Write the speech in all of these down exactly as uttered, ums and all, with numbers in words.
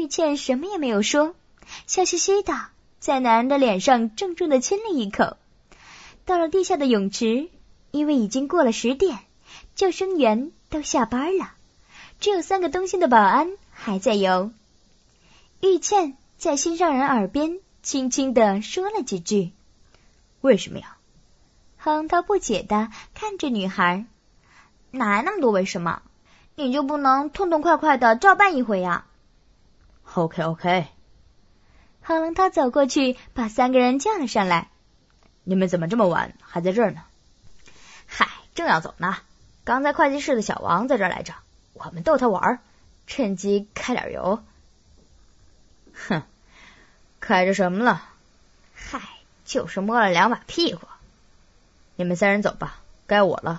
玉倩什么也没有说，笑嘻嘻的在男人的脸上重重的亲了一口。到了地下的泳池，因为已经过了十点，救生员都下班了，只有三个东星的保安还在游。玉倩在心上人耳边轻轻地说了几句。 为什么呀？ 横涛不解地看着女孩。哪来那么多为什么？你就不能痛痛快快地照办一回呀？ OK OK。 横龙涛走过去把三个人叫了上来。 你们怎么这么晚还在这儿呢？ 嗨，正要走呢，刚才会计室的小王在这儿来着，我们逗他玩，趁机开点油。 哼，开着什么了？ 嗨，就是摸了两把屁股。 你们三人走吧，该我了。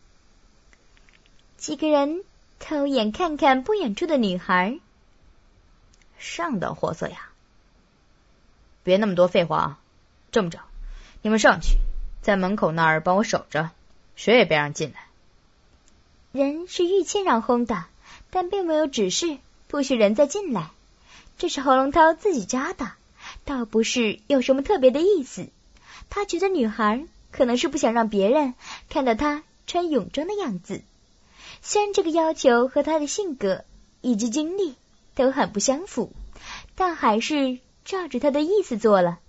几个人偷眼看看不远处的女孩。 上等货色呀。 别那么多废话啊！这么着，你们上去，在门口那儿帮我守着，谁也别让进来。 人是玉倩让轰的，但并没有指示不许人再进来，这是侯龙涛自己加的，倒不是有什么特别的意思。他觉得女孩可能是不想让别人看到她穿泳装的样子，虽然这个要求和她的性格以及经历都很不相符，但还是照着他的意思做了。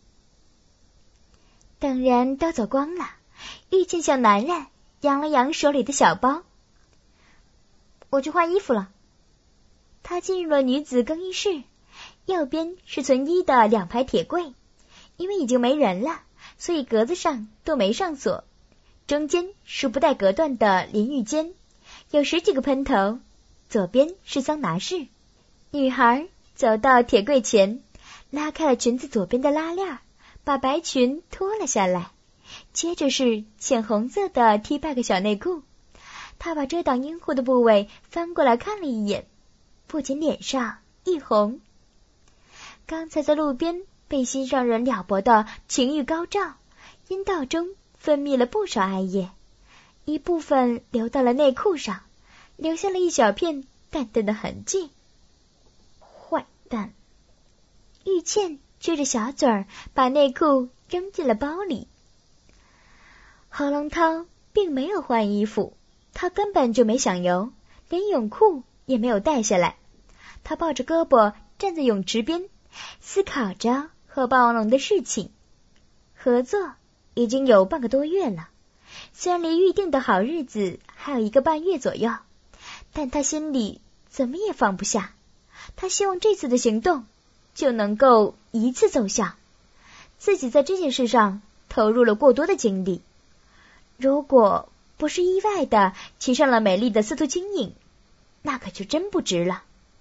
等人都走光了，玉倩向男人扬了扬手里的小包。我去换衣服了。他进入了女子更衣室，右边是存衣的两排铁柜，因为已经没人了，所以格子上都没上锁。中间是不带隔断的淋浴间，有十几个喷头。左边是桑拿室。女孩走到铁柜前，拉开了裙子左边的拉链，把白裙脱了下来，接着是浅红色的 T back 小内裤。她把遮挡阴户的部位翻过来看了一眼，不仅脸上一红。刚才在路边被心上人撩拨的情欲高涨，阴道中分泌了不少艾叶，一部分流到了内裤上，留下了一小片淡淡的痕迹。坏蛋！玉倩撅着小嘴儿把内裤扔进了包里。侯龙涛并没有换衣服，他根本就没想游，连泳裤也没有带下来。他抱着胳膊站在泳池边，思考着和霸王龙的事情。合作已经有半个多月了，虽然离预定的好日子还有一个半月左右，但他心里怎么也放不下。他希望这次的行动就能够一次奏效，自己在这件事上投入了过多的精力，如果不是意外的骑上了美丽的司徒青影，那可就真不值了。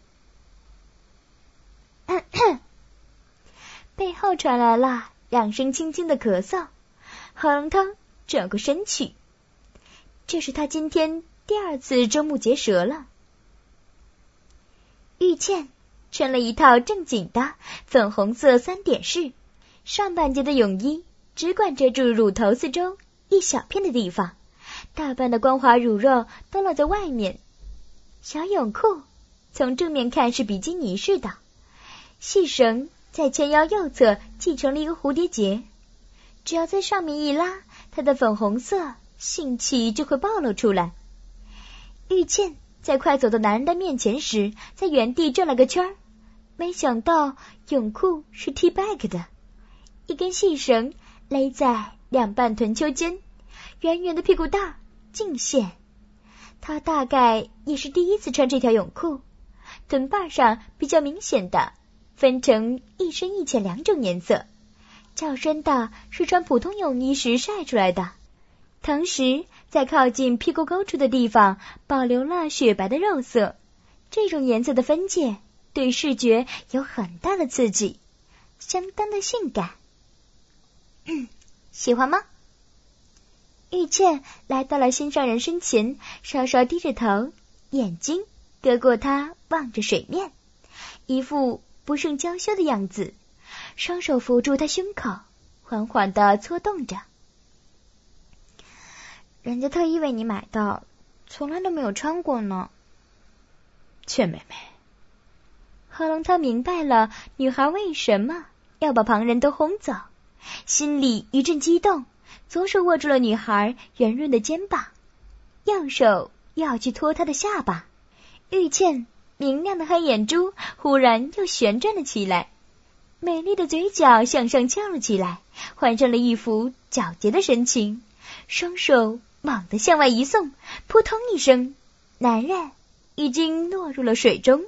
咳咳，背后传来了两声轻轻的咳嗽，侯龙涛转过身去，这是他今天第二次瞠目结舌了。玉倩穿了一套正经的粉红色三点式，上半截的泳衣只管遮住乳头四周一小片的地方，大半的光滑乳肉都露在外面。小泳裤从正面看是比基尼式的，细绳在前腰右侧系成了一个蝴蝶结，只要在上面一拉，它的粉红色性器就会暴露出来。玉倩在快走到男人的面前时，在原地转了个圈儿，没想到泳裤是 T back 的，一根细绳勒在两半臀丘间，圆圆的屁股蛋尽现。她大概也是第一次穿这条泳裤，臀瓣上比较明显的分成一深一浅两种颜色，较深的是穿普通泳衣时晒出来的，同时在靠近屁股沟处的地方保留了雪白的肉色。这种颜色的分界对视觉有很大的刺激，相当的性感。嗯，喜欢吗？玉倩来到了心上人身前，稍稍低着头，眼睛隔过他望着水面，一副不胜娇羞的样子，双手扶住他胸口，缓缓地搓动着。人家特意为你买的，从来都没有穿过呢。 倩妹妹， 何龙涛明白了女孩为什么要把旁人都轰走，心里一阵激动，左手握住了女孩圆润的肩膀，右手又要去拖她的下巴。玉倩明亮的黑眼珠忽然又旋转了起来，美丽的嘴角向上翘了起来，换上了一副皎洁的神情，双手猛地向外一送，扑通一声，男人已经落入了水中。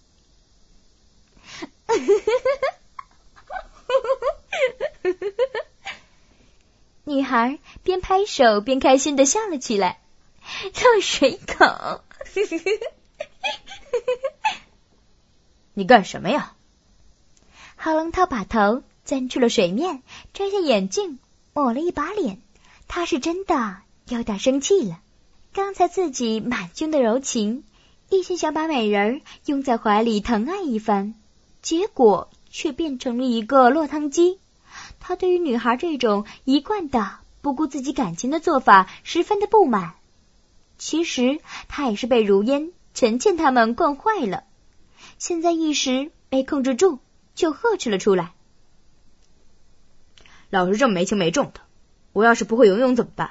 女孩边拍手边开心地笑了起来，落水狗。 你干什么呀？ 郝龙涛把头钻出了水面，摘下眼镜，抹了一把脸。他是真的有点生气了。刚才自己满胸的柔情，一心想把美人拥在怀里疼爱一番，结果却变成了一个落汤鸡。他对于女孩这种一贯的不顾自己感情的做法十分的不满。其实他也是被如烟、陈倩他们惯坏了，现在一时没控制住，就呵斥了出来。 老是这么没轻没重的，我要是不会游泳怎么办？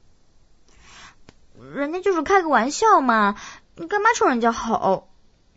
人家就是开个玩笑嘛，你干嘛冲人家吼？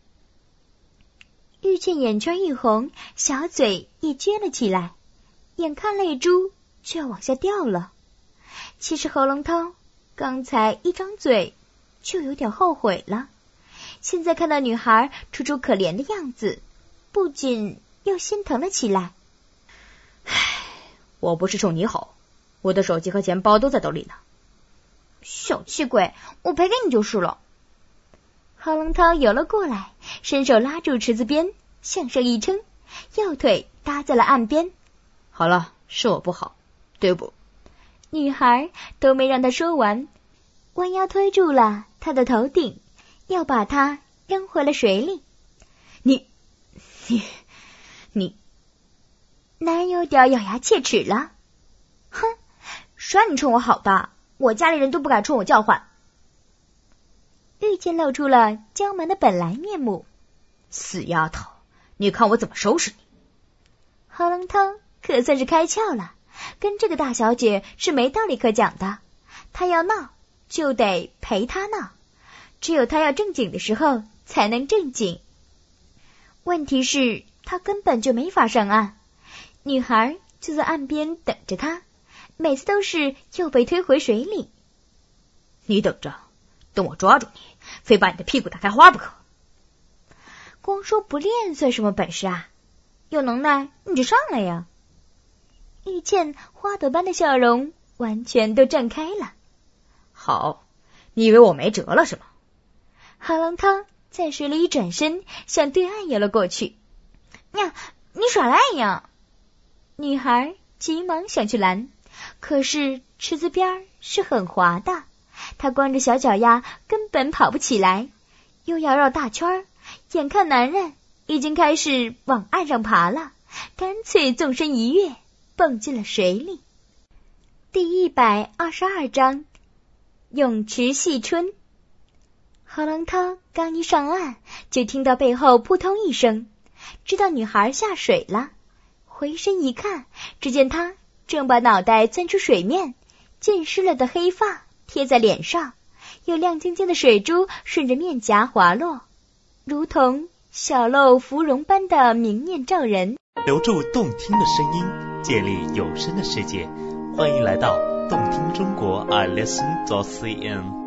玉倩眼圈一红，小嘴也撅了起来，眼看泪珠就要往下掉了。其实何龙涛刚才一张嘴就有点后悔了，现在看到女孩楚楚可怜的样子，不仅又心疼了起来。 唉，我不是冲你吼，我的手机和钱包都在兜里呢。 小气鬼，我赔给你就是了。 郝龙涛游了过来，伸手拉住池子边，向上一撑，右腿搭在了岸边。 好了，是我不好，对不？ 女孩都没让他说完，弯腰推住了他的头顶，要把他扔回了水里。 你你你男人有点咬牙切齿了。 哼，谁让你冲我好的？我家里人都不敢冲我叫唤。 玉倩露出了娇蛮的本来面目。 死丫头，你看我怎么收拾你！ 郝龙涛可算是开窍了，跟这个大小姐是没道理可讲的。她要闹就得陪她闹，只有她要正经的时候才能正经。问题是她根本就没法上岸，女孩就在岸边等着她，每次都是又被推回水里。 你等着，等我抓住你，非把你的屁股打开花不可。 光说不练算什么本事啊？ 有能耐你就上来呀！ 玉倩花朵般的笑容完全都绽开了。 好，你以为我没辙了是吗？ 郝龙涛在水里一转身，向对岸游了过去。 呀，你耍赖呀！ 女孩急忙想去拦，可是池子边是很滑的，她光着小脚丫根本跑不起来，又要绕大圈，眼看男人已经开始往岸上爬了，干脆纵身一跃，蹦进了水里。第一百二十二章，泳池戏春。郝龙涛刚一上岸，就听到背后扑通一声，知道女孩下水了。回身一看，只见她正把脑袋钻出水面，浸湿了的黑发贴在脸上，有亮晶晶的水珠顺着面颊滑落，如同小漏芙蓉般的明艳照人。 留住动听的声音，建立有声的世界，欢迎来到动听中国 I listen dot c n。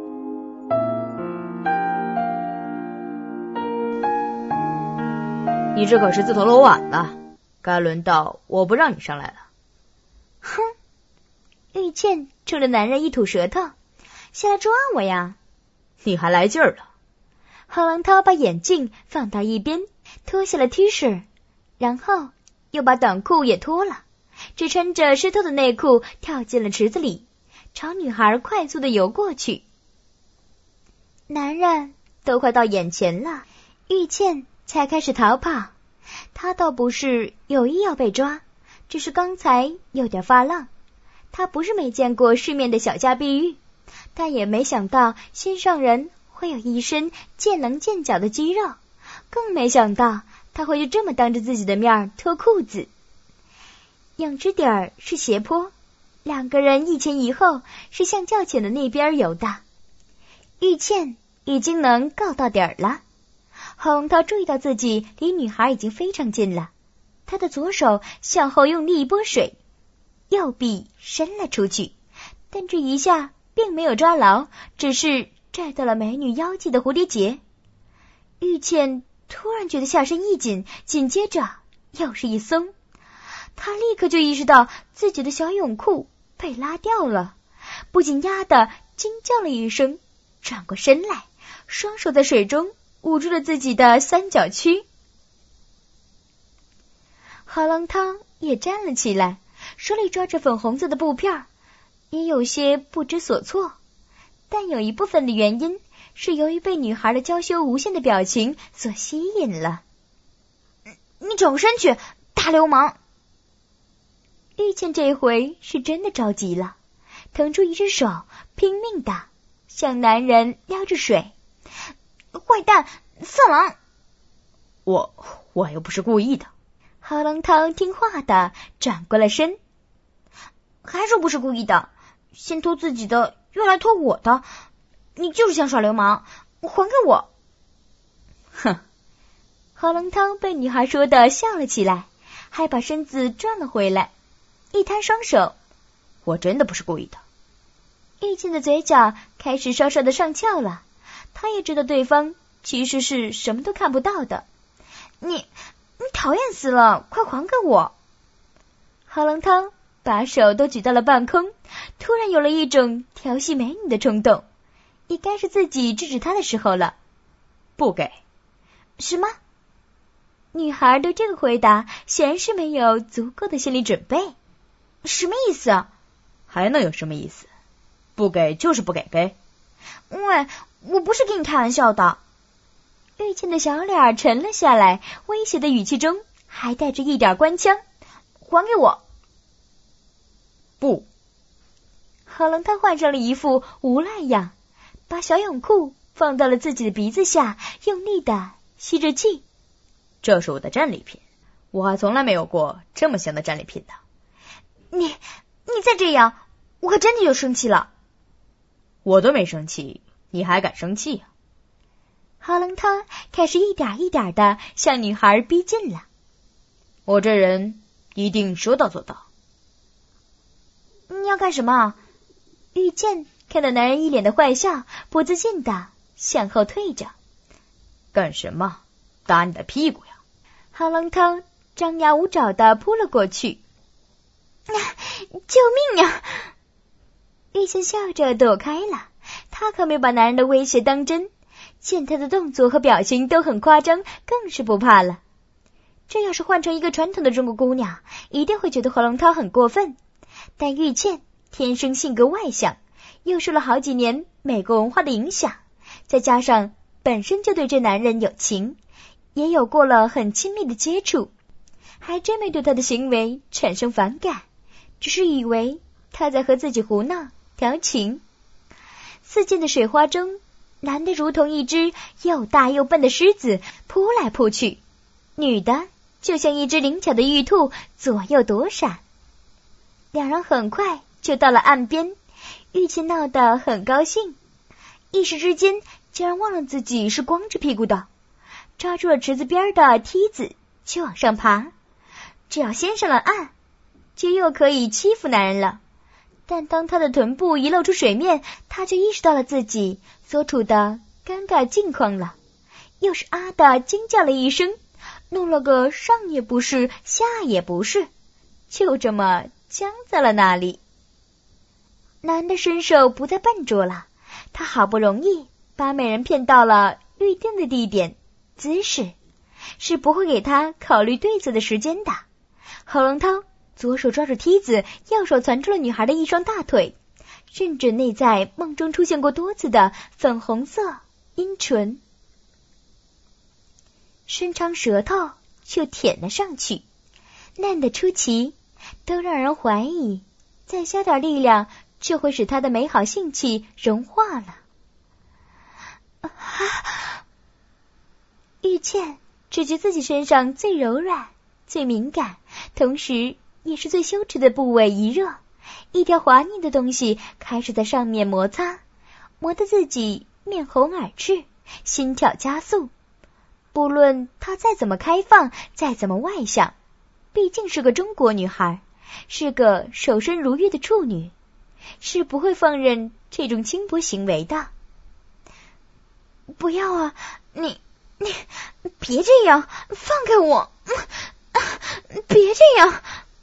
你这可是自投罗网了，该轮到我不让你上来了。 哼！玉倩冲着男人一吐舌头，下来抓我呀！ 你还来劲儿了？ 郝龙涛把眼镜放到一边，脱下了 T 恤，然后又把短裤也脱了，只穿着湿透的内裤跳进了池子里，朝女孩快速的游过去。男人都快到眼前了，玉倩才开始逃跑。她倒不是有意要被抓，只是刚才有点发愣。她不是没见过世面的小家碧玉，但也没想到心上人会有一身见棱见角的肌肉， 更没想到他会就这么当着自己的面脱裤子。泳池底儿是斜坡，两个人一前一后是向较浅的那边游的。玉倩已经能够到底儿了，红桃注意到自己离女孩已经非常近了，他的左手向后用力一拨水，右臂伸了出去，但这一下并没有抓牢，只是拽到了美女腰际的蝴蝶结。玉倩突然觉得下身一紧，紧接着又是一松，她立刻就意识到自己的小泳裤被拉掉了，不仅压得惊叫了一声，转过身来，双手在水中捂住了自己的三角躯。何龙汤也站了起来，手里抓着粉红色的布片，也有些不知所措，但有一部分的原因是由于被女孩的娇羞无限的表情所吸引了。你转过身去，大流氓！玉倩这回是真的着急了，腾出一只手，拼命地向男人撩着水。坏蛋，色狼！ 我我又不是故意的。 郝龙汤听话的转过了身。还说不是故意的，先脱自己的又来脱我的，你就是想耍流氓，还给我！ 哼！ 郝龙汤被女孩说的笑了起来，还把身子转了回来，一摊双手。 我真的不是故意的。 玉倩的嘴角开始稍稍的上翘了，她也知道对方其实是什么都看不到的。你你讨厌死了，快还给我！郝龙汤把手都举到了半空，突然有了一种调戏美女的冲动，也该是自己制止他的时候了。 不给。 什么？女孩对这个回答显然是没有足够的心理准备。什么意思啊？ 还能有什么意思？不给就是不给呗。 喂，我不是跟你开玩笑的。玉倩的小脸沉了下来，威胁的语气中还带着一点官腔。还给我！ 不。 郝龙他换上了一副无赖样，把小泳裤放到了自己的鼻子下，用力的吸着气。 这是我的战利品，我还从来没有过这么香的战利品的。 你你再这样，我可真的就生气了。 我都没生气，你还敢生气啊？ 郝龙他开始一点一点的向女孩逼近了。 我这人一定说到做到。 你要干什么？玉倩看到男人一脸的坏笑，不自禁的向后退着。 干什么？打你的屁股呀！ 郝龙涛张牙舞爪的扑了过去。啊，救命呀！玉倩笑着躲开了，她可没把男人的威胁当真，见他的动作和表情都很夸张，更是不怕了。这要是换成一个传统的中国姑娘，一定会觉得郝龙涛很过分，但玉倩天生性格外向，又受了好几年美国文化的影响，再加上本身就对这男人有情，也有过了很亲密的接触，还真没对他的行为产生反感，只是以为他在和自己胡闹调情。四溅的水花中，男的如同一只又大又笨的狮子扑来扑去，女的就像一只灵巧的玉兔左右躲闪。两人很快就到了岸边，玉倩闹得很高兴，一时之间竟然忘了自己是光着屁股的，抓住了池子边的梯子就往上爬，只要先上了岸，就又可以欺负男人了。但当他的臀部一露出水面，他就意识到了自己所处的尴尬境况了，又是啊的惊叫了一声，弄了个上也不是下也不是，就这么僵在了那里。男的身手不再笨拙了，他好不容易把美人骗到了预定的地点，姿势是不会给他考虑对策的时间的。郝龙涛左手抓住梯子，右手攒住了女孩的一双大腿，甚至内在梦中出现过多次的粉红色阴唇，伸长舌头就舔了上去，嫩得出奇，都让人怀疑再加点力量就会使他的美好性气融化了。啊！玉倩只觉自己身上最柔软、最敏感，同时也是最羞耻的部位一热，一条滑腻的东西开始在上面摩擦，磨得自己面红耳赤，心跳加速。不论她再怎么开放，再怎么外向，毕竟是个中国女孩，是个守身如玉的处女，是不会放任这种轻薄行为的。不要啊，你你别这样，放开我，别这样。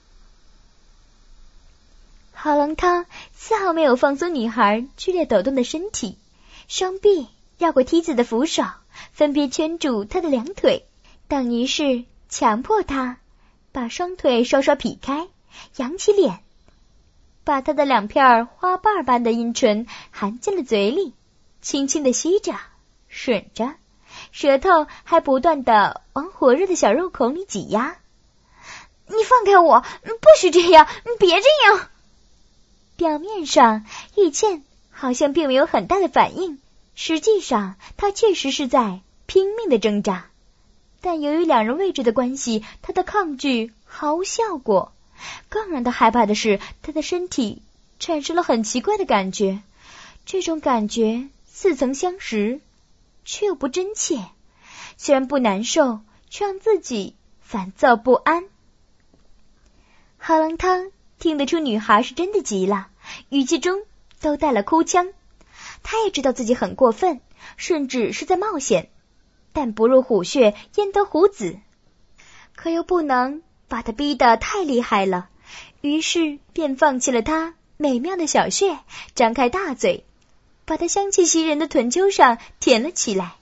郝龙涛丝毫没有放松女孩剧烈抖动的身体，双臂绕过梯子的扶手，分别圈住她的两腿，等于是强迫她把双腿稍稍劈开，扬起脸，把她的两片花瓣般的阴唇含进了嘴里，轻轻地吸着吮着，舌头还不断地往火热的小肉孔里挤压。你放开我，不许这样，别这样。表面上玉倩好像并没有很大的反应，实际上她确实是在拼命的挣扎，但由于两人位置的关系，她的抗拒毫无效果。更让她害怕的是，她的身体产生了很奇怪的感觉，这种感觉似曾相识，却又不真切，虽然不难受，却让自己烦躁不安。郝龙汤听得出女孩是真的急了，语气中都带了哭腔。他也知道自己很过分，甚至是在冒险，但不入虎穴焉得虎子，可又不能把他逼得太厉害了，于是便放弃了他美妙的小穴，张开大嘴，把他香气袭人的臀丘上舔了起来。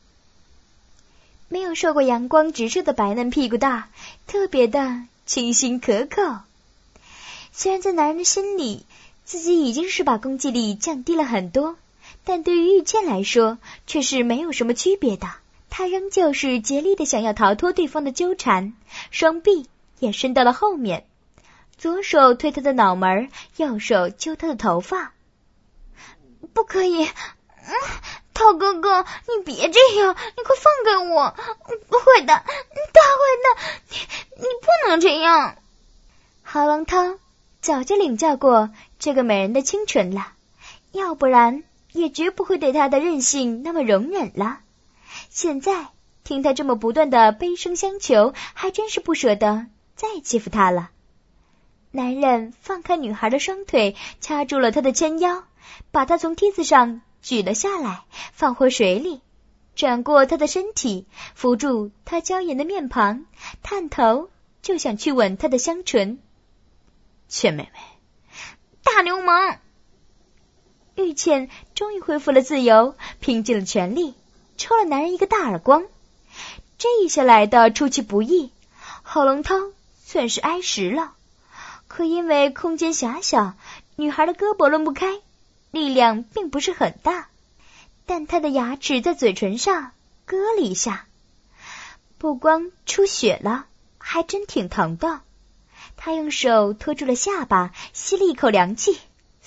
没有受过阳光直射的白嫩屁股蛋特别的清新可口。虽然在男人的心里，自己已经是把攻击力降低了很多，但对于玉倩来说却是没有什么区别的。她仍旧是竭力的想要逃脱对方的纠缠，双臂也伸到了后面，左手推他的脑门，右手揪他的头发。不可以，嗯，涛哥哥，你别这样，你快放开我！不会的，大坏蛋，你你不能这样。郝龙涛早就领教过这个美人的清纯了，要不然也绝不会对她的任性那么容忍了。现在听她这么不断的悲声相求，还真是不舍得再欺负她了。男人放开女孩的双腿，掐住了她的纤腰，把她从梯子上举了下来，放回水里，转过她的身体，扶住她娇艳的面庞，探头就想去吻她的香唇。 倩妹妹， 大流氓！玉倩终于恢复了自由，拼尽了全力抽了男人一个大耳光。这一下来的出其不意，郝龙涛算是挨实了，可因为空间狭小，女孩的胳膊抡不开，力量并不是很大，但她的牙齿在嘴唇上割了一下，不光出血了，还真挺疼的。他用手托住了下巴，吸了一口凉气。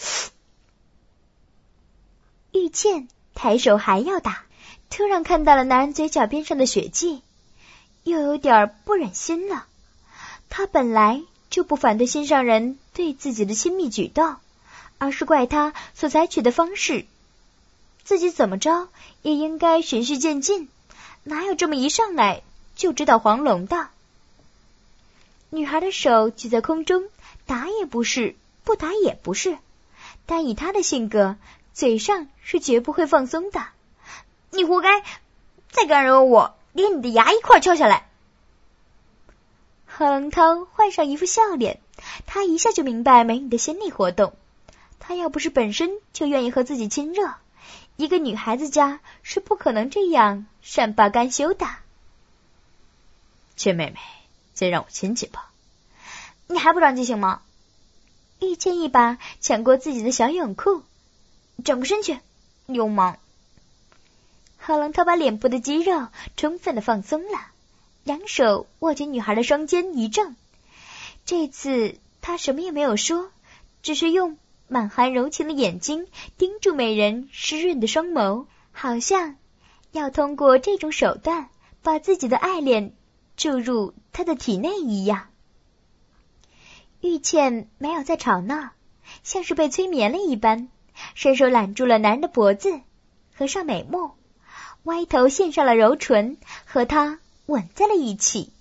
玉倩抬手还要打，突然看到了男人嘴角边上的血迹，又有点不忍心了。他本来就不反对心上人对自己的亲密举动，而是怪他所采取的方式，自己怎么着也应该循序渐进，哪有这么一上来就直捣黄龙的。女孩的手举在空中，打也不是，不打也不是，但以她的性格，嘴上是绝不会放松的。你活该，再敢惹我，连你的牙一块敲下来。郝龙涛换上一副笑脸，他一下就明白美女的心理活动。她要不是本身就愿意和自己亲热，一个女孩子家是不可能这样善罢甘休的。 倩妹妹，先让我亲亲吧。 你还不长记性吗？玉倩一把抢过自己的小泳裤，转过身去，流氓。郝龙涛把脸部的肌肉充分的放松了，两手握紧女孩的双肩一正。这次他什么也没有说，只是用满含柔情的眼睛盯住美人湿润的双眸，好像要通过这种手段把自己的爱恋注入他的体内一样。玉倩没有再吵闹，像是被催眠了一般，伸手揽住了男人的脖子，合上美目，歪头献上了柔唇，和他吻在了一起。